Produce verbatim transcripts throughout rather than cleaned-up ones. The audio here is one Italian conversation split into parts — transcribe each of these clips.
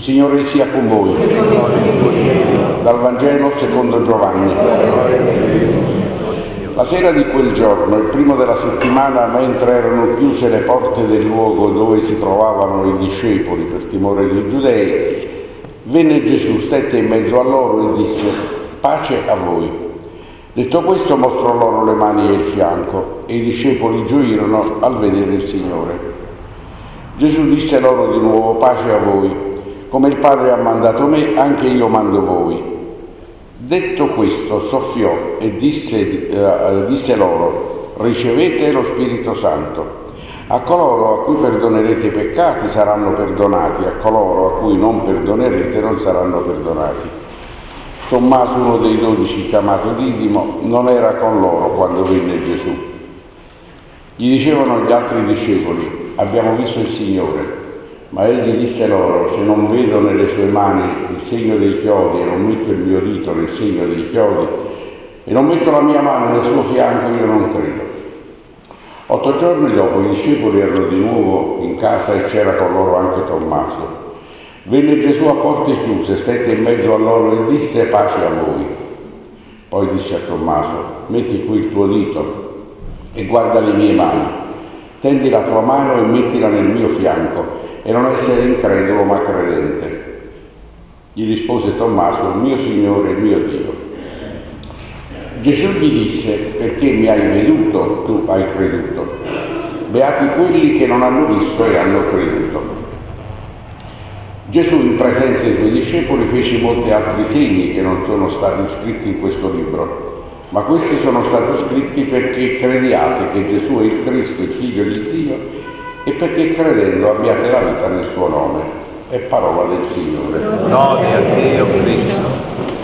Signore sia con voi. Dal Vangelo secondo Giovanni. La sera di quel giorno, il primo della settimana, mentre erano chiuse le porte del luogo dove si trovavano i discepoli per timore dei giudei, venne Gesù, stette in mezzo a loro e disse: pace a voi. Detto questo, mostrò loro le mani e il fianco, e i discepoli gioirono al vedere il Signore. Gesù disse loro di nuovo: pace a voi. Come il Padre ha mandato me, anche io mando voi. Detto questo, soffiò e disse, eh, disse loro: ricevete lo Spirito Santo. A coloro a cui perdonerete i peccati saranno perdonati, a coloro a cui non perdonerete non saranno perdonati. Tommaso, uno dei dodici, chiamato Didimo, non era con loro quando venne Gesù. Gli dicevano gli altri discepoli: abbiamo visto il Signore. Ma egli disse loro: se non vedo nelle sue mani il segno dei chiodi e non metto il mio dito nel segno dei chiodi e non metto la mia mano nel suo fianco, io non credo. Otto giorni dopo i discepoli erano di nuovo in casa e c'era con loro anche Tommaso. Venne Gesù a porte chiuse, stette in mezzo a loro e disse: pace a voi. Poi disse a Tommaso: metti qui il tuo dito e guarda le mie mani. Tendi la tua mano e mettila nel mio fianco e non essere incredulo ma credente. Gli rispose Tommaso: il mio Signore e il mio Dio. Gesù gli disse: perché mi hai veduto, tu hai creduto. Beati quelli che non hanno visto e hanno creduto. Gesù, in presenza dei suoi discepoli, fece molti altri segni che non sono stati scritti in questo libro, ma questi sono stati scritti perché crediate che Gesù è il Cristo, il Figlio di Dio, e perché credendo abbiate la vita nel suo nome. È parola del Signore. Lode a Dio Cristo.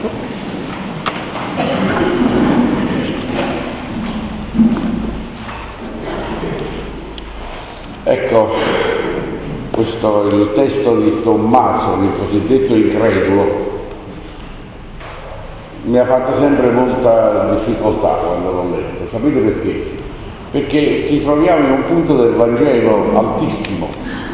Ecco, questo è il testo di Tommaso, il cosiddetto incredulo. Mi ha fatto sempre molta difficoltà quando l'ho letto. Sapete perché? Perché ci troviamo in un punto del Vangelo altissimo,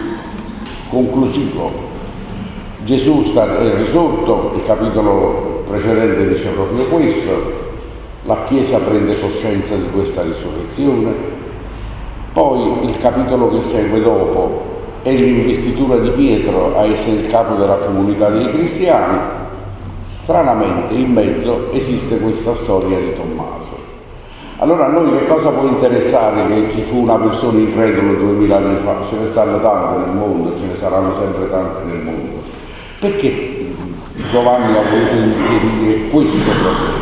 conclusivo. Gesù sta, è risorto, il capitolo precedente dice proprio questo, la Chiesa prende coscienza di questa risurrezione. Poi il capitolo che segue dopo è l'investitura di Pietro a essere il capo della comunità dei cristiani. Stranamente in mezzo esiste questa storia di Tommaso. Allora a noi che cosa può interessare che ci fu una persona incredula duemila anni fa? Ce ne stanno tante nel mondo, ce ne saranno sempre tante nel mondo. Perché Giovanni ha voluto inserire questo problema?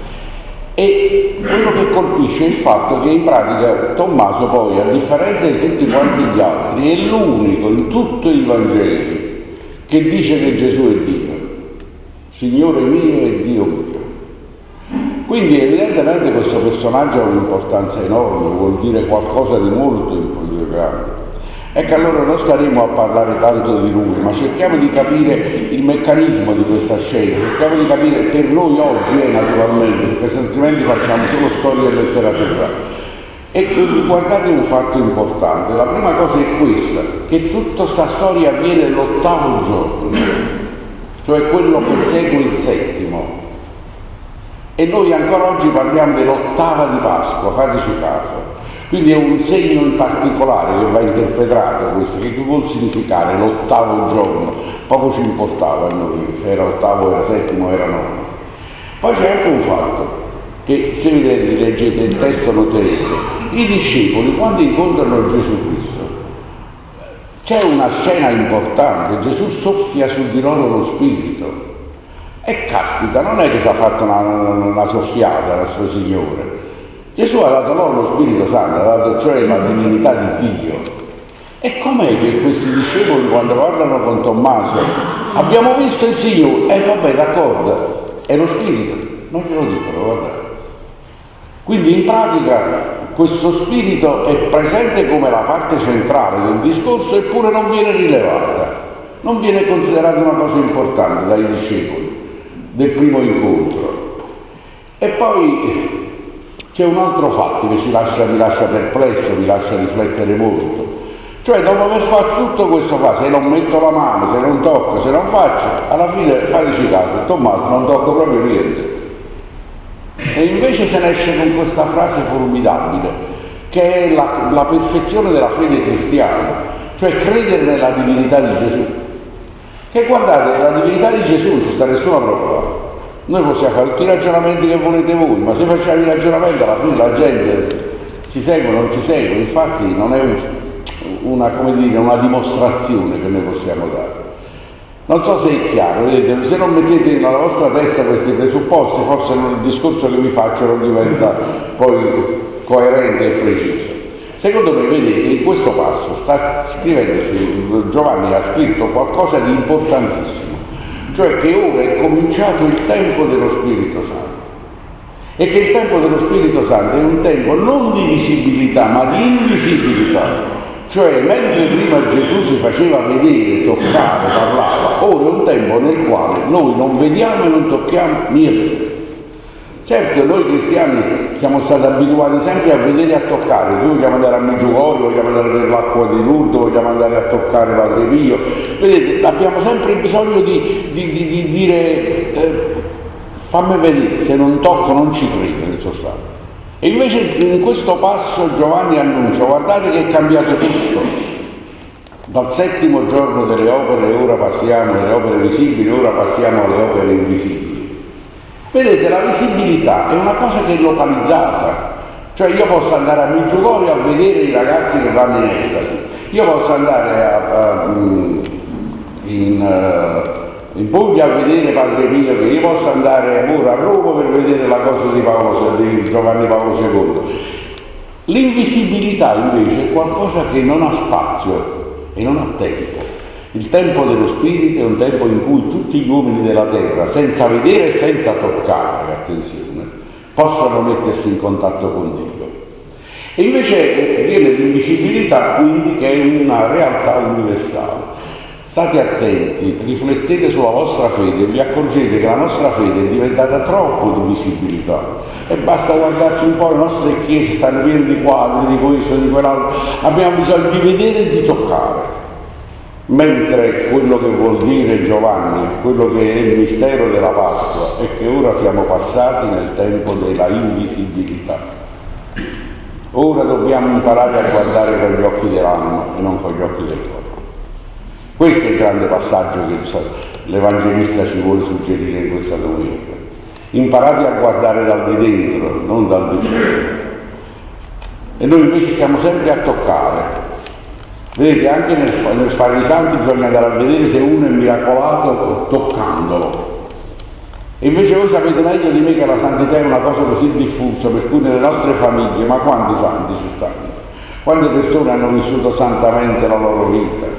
E quello che colpisce è il fatto che in pratica Tommaso poi, a differenza di tutti quanti gli altri, è l'unico in tutti i Vangeli che dice che Gesù è Dio, Signore mio e Dio mio. Quindi evidentemente questo personaggio ha un'importanza enorme, vuol dire qualcosa di molto grande. Ecco, allora non staremo a parlare tanto di lui, ma cerchiamo di capire il meccanismo di questa scena, cerchiamo di capire per noi oggi, eh, naturalmente, perché altrimenti facciamo solo storia e letteratura. E guardate un fatto importante, la prima cosa è questa, che tutta questa storia avviene l'ottavo giorno, cioè quello che segue il settimo. E noi ancora oggi parliamo dell'ottava di Pasqua, fateci caso. Quindi è un segno in particolare che va interpretato questo, che vuol significare l'ottavo giorno. Poco ci importava a noi, se era ottavo, era settimo, era nono. Poi c'è anche un fatto, che se vi leggete il testo noterete, i discepoli quando incontrano Gesù Cristo, c'è una scena importante, Gesù soffia su di loro lo Spirito. E caspita, non è che si è fatto una, una, una soffiata nostro Signore. Gesù ha dato loro lo Spirito Santo, ha dato cioè la divinità di Dio. E com'è che questi discepoli quando parlano con Tommaso abbiamo visto il Signore? E eh, vabbè, d'accordo, è lo Spirito, non glielo dicono, guardate. Quindi in pratica questo Spirito è presente come la parte centrale del discorso, eppure non viene rilevata, non viene considerata una cosa importante dai discepoli del primo incontro. E poi c'è un altro fatto che ci lascia, mi lascia perplesso, mi lascia riflettere molto. Cioè dopo aver fatto tutto questo qua, se non metto la mano, se non tocco, se non faccio, alla fine fateci caso, Tommaso non tocco proprio niente. E invece se ne esce con questa frase formidabile, che è la, la perfezione della fede cristiana, cioè credere nella divinità di Gesù. Che guardate, la divinità di Gesù non ci sta nessuna prova. Noi possiamo fare tutti i ragionamenti che volete voi, ma se facciamo i ragionamenti alla fine la gente ci segue o non ci segue, infatti non è un, una, come dire, una dimostrazione che noi possiamo dare. Non so se è chiaro, vedete, se non mettete nella vostra testa questi presupposti, forse il discorso che vi faccio non diventa poi coerente e preciso. Secondo me, vedete, in questo passo sta scrivendoci, Giovanni ha scritto qualcosa di importantissimo, cioè che ora è cominciato il tempo dello Spirito Santo e che il tempo dello Spirito Santo è un tempo non di visibilità ma di invisibilità. Cioè, mentre prima Gesù si faceva vedere, toccare, parlava, ora è un tempo nel quale noi non vediamo e non tocchiamo niente. Certo, noi cristiani siamo stati abituati sempre a vedere e a toccare. Noi vogliamo andare a Meggiugorje, vogliamo andare nell'acqua di Lourdes, vogliamo andare a toccare Padre Pio. Vedete, abbiamo sempre bisogno di, di, di, di dire eh, fammi vedere, se non tocco non ci credo in sostanza. E invece in questo passo Giovanni annuncia, guardate che è cambiato tutto. Dal settimo giorno delle opere, ora passiamo alle opere visibili, ora passiamo alle opere invisibili. Vedete, la visibilità è una cosa che è localizzata. Cioè io posso andare a Meggiugorje a vedere i ragazzi che vanno in estasi. Io posso andare a, a, in... Uh, in Puglia a vedere Padre Pio, che io posso andare ora a Roma per vedere la cosa di, Paolo, di Giovanni Paolo secondo. L'invisibilità invece è qualcosa che non ha spazio e non ha tempo. Il tempo dello Spirito è un tempo in cui tutti gli uomini della terra, senza vedere e senza toccare, attenzione, possono mettersi in contatto con Dio. E invece viene l'invisibilità, quindi, che è una realtà universale. State attenti, riflettete sulla vostra fede, vi accorgete che la nostra fede è diventata troppo di visibilità e basta guardarci un po', le nostre chiese stanno piene di quadri, di questo, di quell'altro, abbiamo bisogno di vedere e di toccare, mentre quello che vuol dire Giovanni, quello che è il mistero della Pasqua, è che ora siamo passati nel tempo della invisibilità. Ora dobbiamo imparare a guardare con gli occhi dell'anima e non con gli occhi del corpo. Questo è il grande passaggio che l'Evangelista ci vuole suggerire in questa domenica. Imparate a guardare dal di dentro, non dal di fuori. E noi invece stiamo sempre a toccare. Vedete, anche nel, nel fare i santi bisogna andare a vedere se uno è miracolato toccandolo. E invece voi sapete meglio di me che la santità è una cosa così diffusa, per cui nelle nostre famiglie, ma quanti santi ci stanno? Quante persone hanno vissuto santamente la loro vita?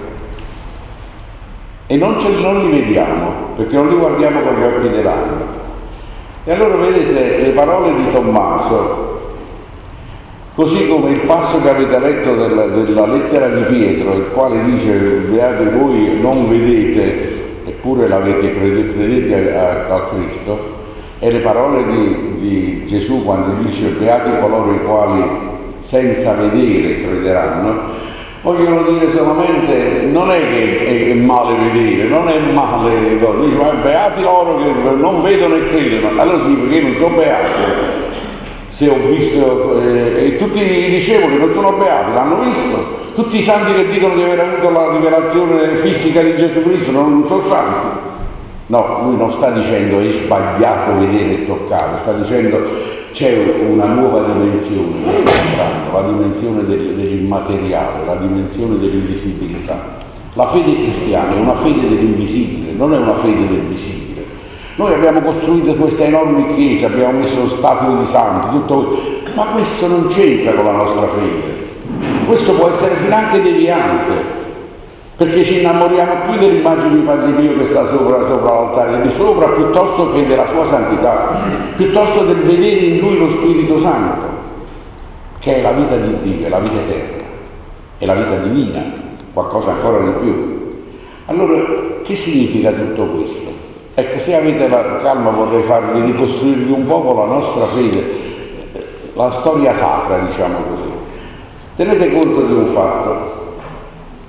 E non, ce, non li vediamo, perché non li guardiamo con gli occhi dell'anima. E allora vedete le parole di Tommaso, così come il passo che avete letto della, della lettera di Pietro, il quale dice: beati voi non vedete, eppure l'avete credete, credete a, a, a Cristo, e le parole di, di Gesù quando dice: beati coloro i quali senza vedere crederanno. Vogliono dire solamente, non è che è male vedere, non è male, dice, ma beati loro che non vedono e credono. Allora sì, perché io non sono beato, se ho visto, eh, e tutti i discepoli non sono beati, l'hanno visto. Tutti i santi che dicono di aver avuto la rivelazione fisica di Gesù Cristo non sono santi. No, lui non sta dicendo è sbagliato vedere e toccare, sta dicendo c'è una nuova dimensione che sta entrando, la dimensione del, dell'immateriale, la dimensione dell'invisibilità. La fede cristiana è una fede dell'invisibile, non è una fede del visibile. Noi abbiamo costruito queste enormi chiese, abbiamo messo statue di santi, tutto, ma questo non c'entra con la nostra fede. Questo può essere finanche deviante, perché ci innamoriamo più dell'immagine di Padre Pio che sta sopra, sopra l'altare di sopra, piuttosto che della sua santità, piuttosto del vedere in lui lo Spirito Santo, che è la vita di Dio, è la vita eterna, è la vita divina, qualcosa ancora di più. Allora, che significa tutto questo? Ecco, se avete la calma vorrei farvi ricostruirvi un poco la nostra fede, la storia sacra, diciamo così. Tenete conto di un fatto.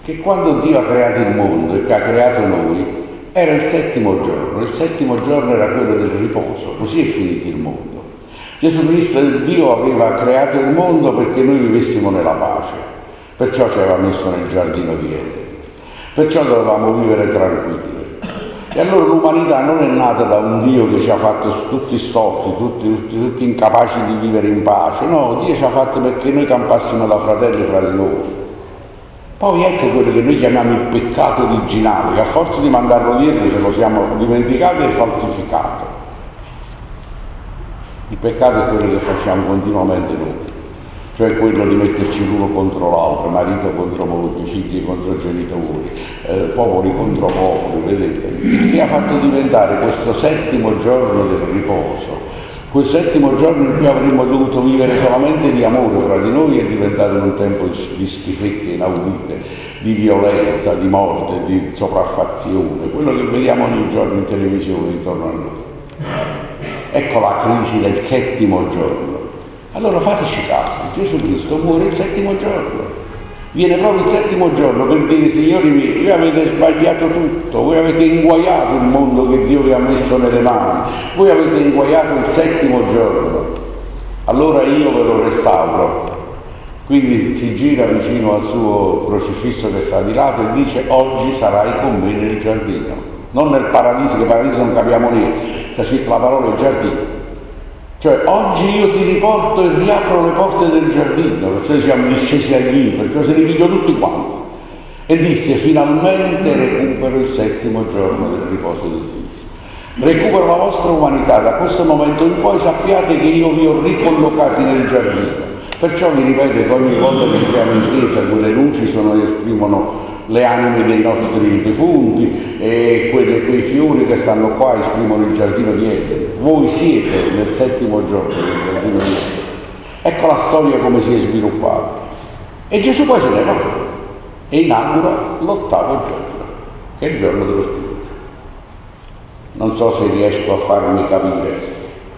che quando Dio ha creato il mondo e che ha creato noi, era il settimo giorno. Il settimo giorno era quello del riposo, così è finito il mondo. Gesù Cristo, Dio, aveva creato il mondo perché noi vivessimo nella pace, perciò ci aveva messo nel giardino di Edene, perciò dovevamo vivere tranquilli. E allora l'umanità non è nata da un Dio che ci ha fatto tutti storti, tutti, tutti, tutti incapaci di vivere in pace. No, Dio ci ha fatto perché noi campassimo da fratelli fra di noi. Poi ecco quello che noi chiamiamo il peccato originale, che a forza di mandarlo dietro ce lo siamo dimenticati e falsificato. Il peccato è quello che facciamo continuamente noi, cioè quello di metterci l'uno contro l'altro, marito contro moglie, figli contro genitori, eh, popoli contro popoli, vedete? Il che ha fatto diventare questo settimo giorno del riposo, quel settimo giorno in cui avremmo dovuto vivere solamente di amore fra di noi, è diventato un tempo di schifezze inaudite, di violenza, di morte, di sopraffazione, quello che vediamo ogni giorno in televisione intorno a noi. Ecco la crisi del settimo giorno. Allora fateci caso, Gesù Cristo muore il settimo giorno. Viene proprio il settimo giorno per dire: signori miei, voi avete sbagliato tutto, voi avete inguaiato il mondo che Dio vi ha messo nelle mani, voi avete inguaiato il settimo giorno, allora io ve lo restauro. Quindi si gira vicino al suo crocifisso che sta di lato e dice: oggi sarai con me nel giardino, non nel paradiso, che paradiso non capiamo niente, c'è scritto la parola il giardino. Cioè, oggi io ti riporto e riapro le porte del giardino, perciò siamo discesi agli inferi, cioè se li pigliò tutti quanti. E disse: finalmente recupero il settimo giorno del riposo di Dio. Recupero la vostra umanità, da questo momento in poi sappiate che io vi ho ricollocati nel giardino. Perciò vi ripeto che ogni volta che entriamo in chiesa, quelle luci sono, esprimono le anime dei nostri defunti, e quelle, quei fiori che stanno qua esprimono il giardino di Edene. Voi siete nel settimo giorno del giardino di Edene. Ecco la storia come si è sviluppata. E Gesù poi se ne va e inaugura l'ottavo giorno, che è il giorno dello Spirito. Non so se riesco a farmi capire.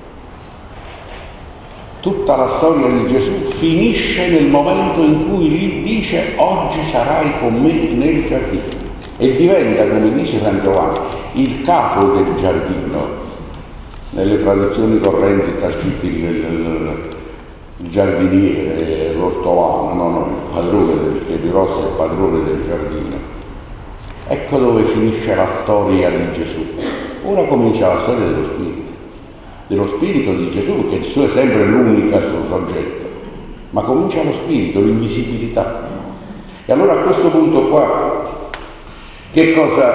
Tutta la storia di Gesù finisce nel momento in cui gli dice: oggi sarai con me nel giardino, e diventa, come dice San Giovanni, il capo del giardino. Nelle traduzioni correnti sta scritto il, il, il giardiniere, l'ortolano, no, no, il padrone del Piedirossa, il padrone del giardino. Ecco dove finisce la storia di Gesù. Ora comincia la storia dello Spirito. dello Spirito di Gesù, perché Gesù è sempre l'unico suo soggetto, ma comincia lo Spirito, l'invisibilità. E allora a questo punto qua, che cosa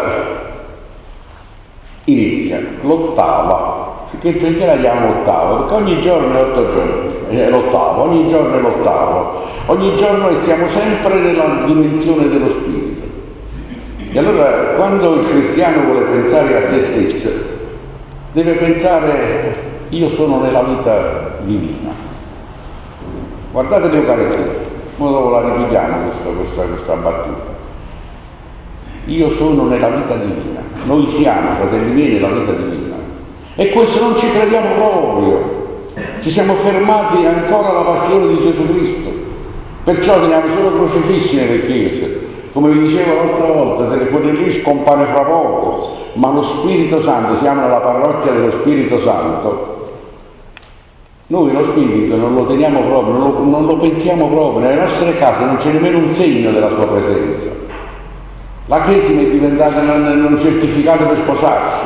inizia? L'ottava. Perché la chiamiamo ottava? Perché ogni giorno è otto giorni, è l'ottavo, ogni giorno è l'ottavo, ogni giorno siamo sempre nella dimensione dello Spirito. E allora quando il cristiano vuole pensare a se stesso, deve pensare: io sono nella vita divina. Guardate l'Eucaristia, ora dopo la ripetiamo questa, questa, questa battuta. Io sono nella vita divina, noi siamo, fratelli miei, nella vita divina. E questo non ci crediamo proprio, ci siamo fermati ancora alla passione di Gesù Cristo, perciò teniamo solo crocifissi nelle chiese. Come vi dicevo l'altra volta, quelle lì scompare fra poco, ma lo Spirito Santo, siamo nella parrocchia dello Spirito Santo, noi lo Spirito non lo teniamo proprio, non lo, non lo pensiamo proprio, nelle nostre case non c'è nemmeno un segno della sua presenza. La Cresima è diventata un, un certificato per sposarsi,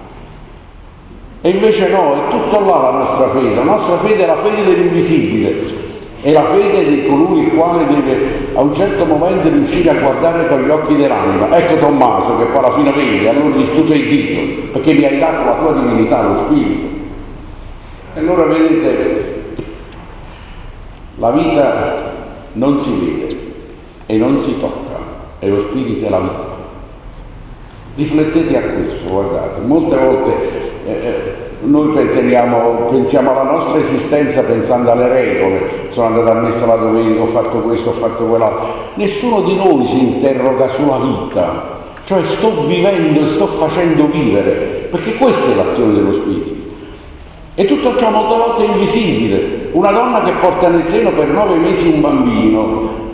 e invece no, è tutto là la nostra fede. La nostra fede è la fede dell'invisibile, è la fede di colui il quale deve a un certo momento riuscire a guardare con gli occhi dell'anima. Ecco Tommaso che poi alla fine vede, allora dice: tu sei Dio, perché mi hai dato la tua divinità, lo Spirito. E allora vedete, la vita non si vede e non si tocca, e lo Spirito è la vita. Riflettete a questo, guardate, molte volte eh, noi pensiamo, pensiamo alla nostra esistenza pensando alle regole. Sono andato a messa la domenica, ho fatto questo, ho fatto quell'altro. Nessuno di noi si interroga sulla vita, cioè sto vivendo e sto facendo vivere, perché questa è l'azione dello Spirito. E tutto ciò molte volte è invisibile. Una donna che porta nel seno per nove mesi un bambino,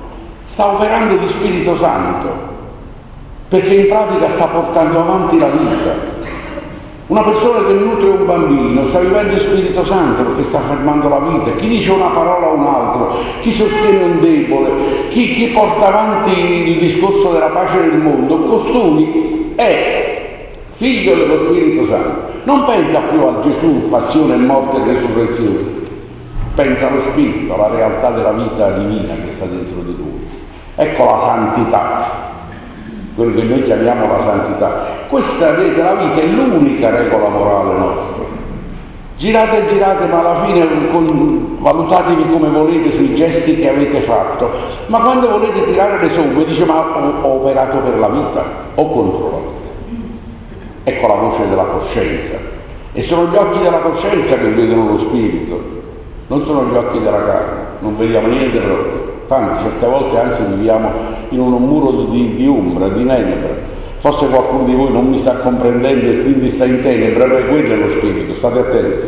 sta operando di Spirito Santo, perché in pratica sta portando avanti la vita. Una persona che nutre un bambino sta vivendo il Spirito Santo perché sta fermando la vita. Chi dice una parola a un altro, chi sostiene un debole, chi, chi porta avanti il discorso della pace nel mondo, costui è figlio dello Spirito Santo. Non pensa più a Gesù, passione, morte e resurrezione, pensa allo Spirito, alla realtà della vita divina che sta dentro di lui. Ecco la santità, quello che noi chiamiamo la santità. Questa, vedete, la vita è l'unica regola morale nostra. Girate e girate, ma alla fine con, valutatevi come volete sui gesti che avete fatto, ma quando volete tirare le somme dice: ma ho, ho operato per la vita o contro la vita? Ecco la voce della coscienza, e sono gli occhi della coscienza che vedono lo spirito, non sono gli occhi della carne. Non vediamo niente proprio, tanti certe volte anzi viviamo in un muro di, di ombra, di tenebra. Forse qualcuno di voi non mi sta comprendendo e quindi sta in tenebra, beh, quello è lo spirito, state attenti.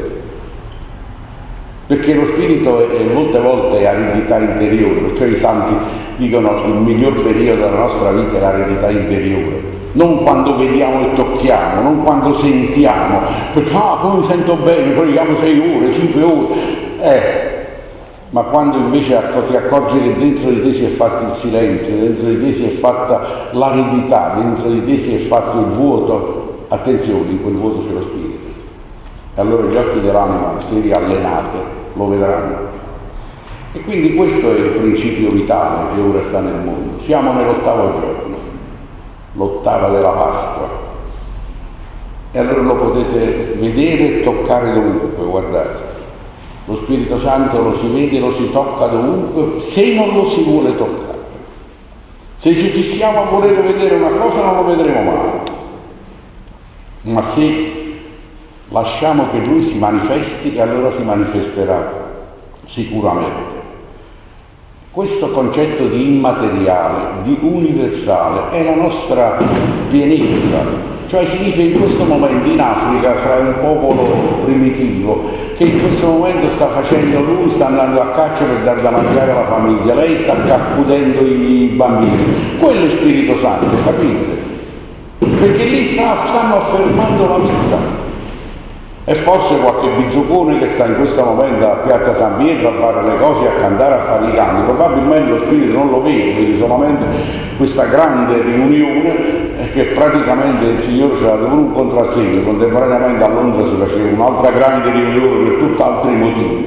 Perché lo spirito è, molte volte è aridità interiore, perciò i santi dicono che il miglior periodo della nostra vita è l'aridità interiore. Non quando vediamo e tocchiamo, non quando sentiamo, perché ah, come mi sento bene, preghiamo sei ore, cinque ore, eh, ma quando invece ti accorgi che dentro di te si è fatto il silenzio, dentro di te si è fatta l'aridità, dentro di te si è fatto il vuoto, attenzione, in quel vuoto c'è lo spirito. E allora gli occhi dell'anima, se riallenate, lo vedranno. E quindi questo è il principio vitale che ora sta nel mondo. Siamo nell'ottavo giorno, l'ottava della Pasqua. E allora lo potete vedere e toccare dovunque, guardate. Lo Spirito Santo lo si vede, lo si tocca dovunque, se non lo si vuole toccare. Se ci fissiamo a volere vedere una cosa non lo vedremo mai. Ma se lasciamo che Lui si manifesti, allora si manifesterà sicuramente. Questo concetto di immateriale, di universale, è la nostra pienezza. Cioè significa in questo momento in Africa, fra un popolo primitivo, che in questo momento sta facendo lui, sta andando a caccia per dar da mangiare alla famiglia, lei sta accudendo i bambini. Quello è Spirito Santo, capite? Perché lì sta, stanno affermando la vita. E forse qualche bizzucone che sta in questo momento a Piazza San Pietro a fare le cose, a cantare, a fare i canti, probabilmente lo spirito non lo vede, vede solamente questa grande riunione che praticamente il Signore ce l'ha pure un contrassegno. Contemporaneamente a Londra si faceva un'altra grande riunione per tutt'altri motivi.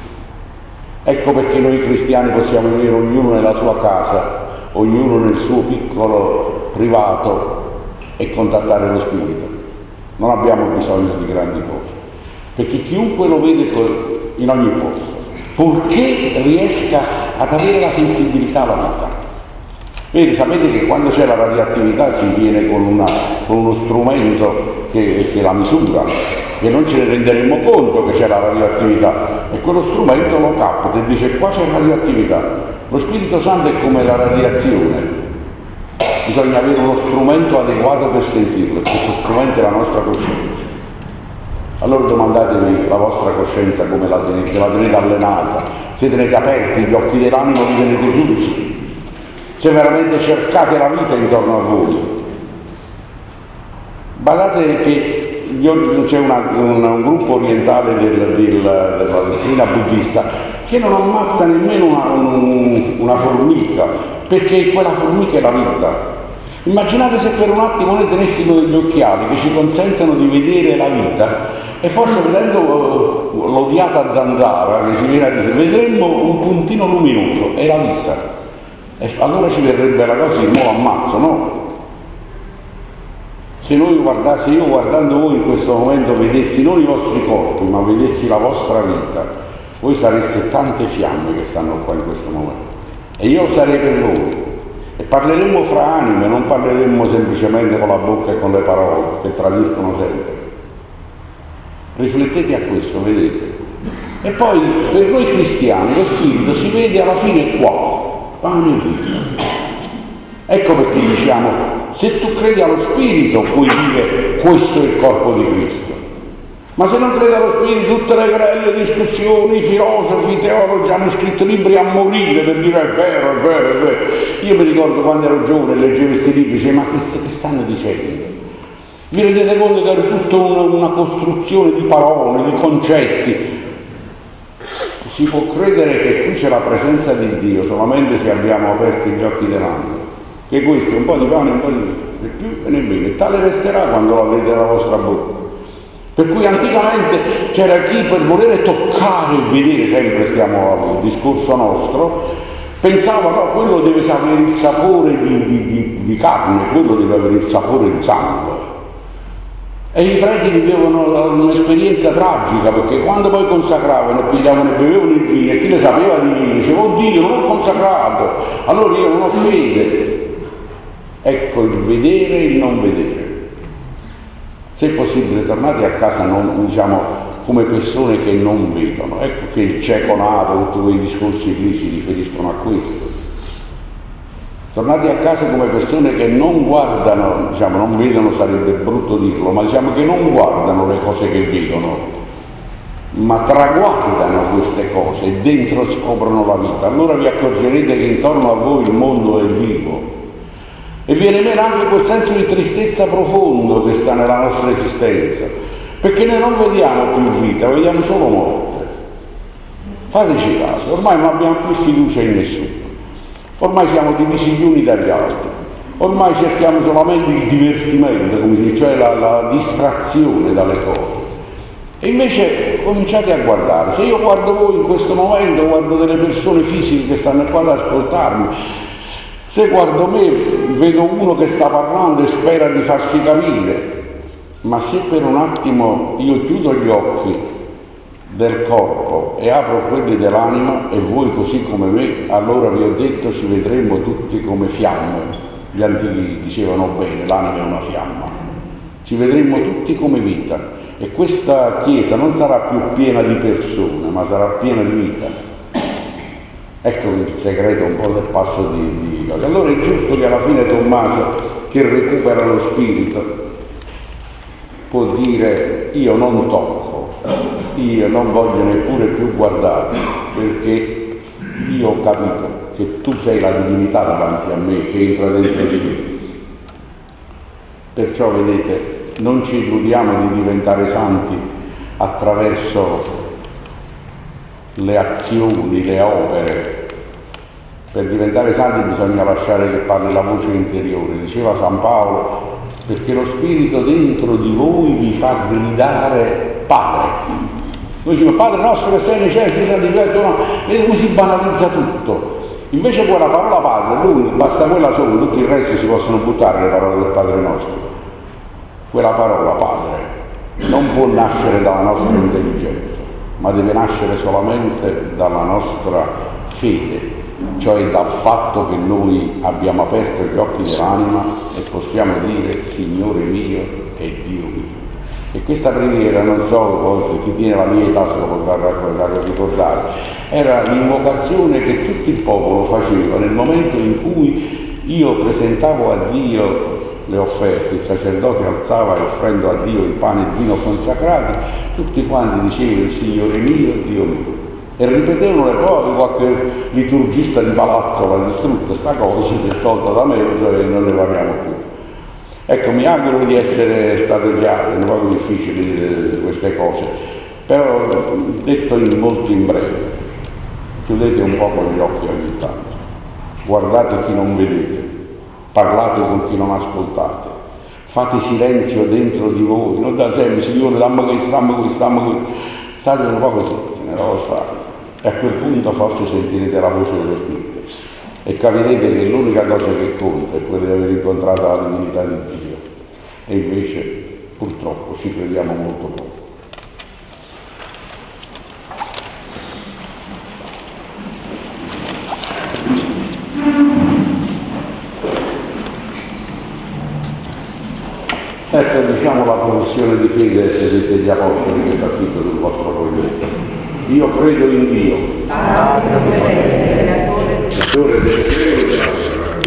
Ecco perché noi cristiani possiamo venire ognuno nella sua casa, ognuno nel suo piccolo privato e contattare lo spirito. Non abbiamo bisogno di grandi cose, perché chiunque lo vede in ogni posto, purché riesca ad avere la sensibilità alla vita. Vedi, sapete che quando c'è la radioattività si viene con, una, con uno strumento che, che la misura, che non ce ne renderemo conto che c'è la radioattività, e quello strumento lo capta e dice: qua c'è radioattività. Lo Spirito Santo è come la radiazione. Bisogna avere uno strumento adeguato per sentirlo, questo strumento è la nostra coscienza. Allora domandatevi la vostra coscienza come la tenete, se la tenete allenata, se tenete aperti gli occhi dell'anima, li tenete chiusi, se veramente cercate la vita intorno a voi. Badate che c'è una, una, un gruppo orientale del, del, della dottrina buddista che non ammazza nemmeno una, un, una formica, perché quella formica è la vita. Immaginate se per un attimo noi tenessimo degli occhiali che ci consentono di vedere la vita, e forse vedendo uh, l'odiata zanzara che ci viene a dire, vedremmo un puntino luminoso, è la vita. E allora ci verrebbe la cosa, mo l'ammazzo, no? Se noi guardassi, io guardando voi in questo momento vedessi non i vostri corpi, ma vedessi la vostra vita, voi sareste tante fiamme che stanno qua in questo momento. E io sarei per voi. E parleremmo fra anime, non parleremmo semplicemente con la bocca e con le parole che tradiscono sempre. Riflettete a questo, vedete? E poi per noi cristiani lo spirito si vede alla fine qua, pane e vita. Ecco perché diciamo, se tu credi allo spirito puoi dire questo è il corpo di Cristo. Ma se non crede allo spirito, tutte le grandi discussioni, i filosofi, i teologi hanno scritto libri a morire per dire è vero, è vero, è vero. Io mi ricordo quando ero giovane e leggevo questi libri, dicevo, ma che, che stanno dicendo? Vi rendete conto che era tutta una, una costruzione di parole, di concetti? Si può credere che qui c'è la presenza di Dio solamente se abbiamo aperto gli occhi dell'anima, che questo è un po' di pane, un po' di né più e nemmeno, e tale resterà quando lo avrete nella vostra bocca. Per cui anticamente c'era chi per volere toccare e vedere, sempre stiamo al discorso nostro, pensava no, quello deve avere il sapore di, di, di, di carne, quello deve avere il sapore di sangue. E i preti vivevano un'esperienza tragica, perché quando poi consacravano e pigliavano e bevevano il vino, e chi ne sapeva di vino diceva, oddio, non ho consacrato, allora io non ho fede. Ecco il vedere e il non vedere. Se è possibile, tornate a casa non, diciamo, come persone che non vedono. Ecco che il cieco nato, tutti quei discorsi lì si riferiscono a questo. Tornate a casa come persone che non guardano, diciamo, non vedono, sarebbe brutto dirlo, ma diciamo che non guardano le cose che vedono, ma traguardano queste cose e dentro scoprono la vita. Allora vi accorgerete che intorno a voi il mondo è vivo. E viene meno anche quel senso di tristezza profondo che sta nella nostra esistenza, perché noi non vediamo più vita, vediamo solo morte. Fateci caso, ormai non abbiamo più fiducia in nessuno, ormai siamo divisi gli uni dagli altri, ormai cerchiamo solamente il divertimento, come si dice, cioè la, la distrazione dalle cose. E invece cominciate a guardare, se io guardo voi in questo momento, guardo delle persone fisiche che stanno qua ad ascoltarmi, se guardo me, vedo uno che sta parlando e spera di farsi capire, ma se per un attimo io chiudo gli occhi del corpo e apro quelli dell'anima e voi così come me, allora vi ho detto ci vedremo tutti come fiamme. Gli antichi dicevano bene, l'anima è una fiamma. Ci vedremo tutti come vita e questa Chiesa non sarà più piena di persone, ma sarà piena di vita. Ecco il segreto un po' del passo di Dio. Allora è giusto che alla fine Tommaso, che recupera lo spirito, può dire io non tocco, io non voglio neppure più guardare, perché io ho capito che tu sei la divinità davanti a me, che entra dentro di me. Perciò vedete, non ci illudiamo di diventare santi attraverso le azioni, le opere. Per diventare santi bisogna lasciare che parli la voce interiore, diceva San Paolo, perché lo spirito dentro di voi vi fa gridare Padre. Noi diciamo Padre nostro che sei nei cieli, sei santificato, no, vedete come si banalizza tutto. Invece quella parola Padre, lui basta quella sola, tutto il resto si possono buttare le parole del Padre nostro. Quella parola Padre non può nascere dalla nostra intelligenza, ma deve nascere solamente dalla nostra fede, cioè dal fatto che noi abbiamo aperto gli occhi dell'anima e possiamo dire Signore mio e Dio mio. E questa preghiera, non so, chi tiene la mia età se lo potrà ricordare, era l'invocazione che tutto il popolo faceva nel momento in cui io presentavo a Dio le offerte, il sacerdote alzava e offrendo a Dio il pane e il vino consacrati, tutti quanti dicevano Signore mio, Dio mio. E ripetevano e poi qualche liturgista di palazzo l'ha distrutta, sta cosa si è tolta da mezzo e non ne parliamo più. Ecco, mi auguro di essere stato chiaro, è un po' difficile dire queste cose, però detto in molto in breve, chiudete un po' con gli occhi ogni tanto, guardate chi non vedete, parlate con chi non ascoltate, fate silenzio dentro di voi, non da sempre, Signore dammi questo, dammi questo, dammi questo, state un po' così, nella vostra anima, e a quel punto forse sentirete la voce dello Spirito e capirete che l'unica cosa che conta è quella di aver incontrato la divinità di Dio, e invece purtroppo ci crediamo molto poco. Ecco, diciamo la professione di fede degli apostoli che sta scritto sul vostro foglietto. Io credo in Dio, Padre, Creatore del cielo